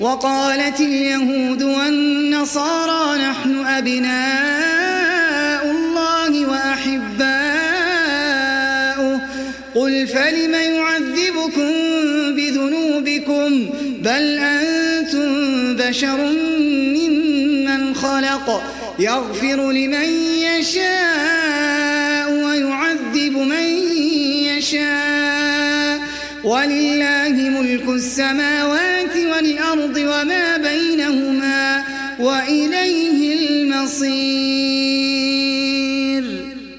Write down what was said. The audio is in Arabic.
وقالت اليهود والنصارى نحن أبناء الله وأحباؤه قل فلم يعذبكم بذنوبكم بل أنتم بشر ممن خلق يغفر لمن يشاء ويعذب من يشاء ولله ملك السماوات والأرض وما بينهما وإليه المصير.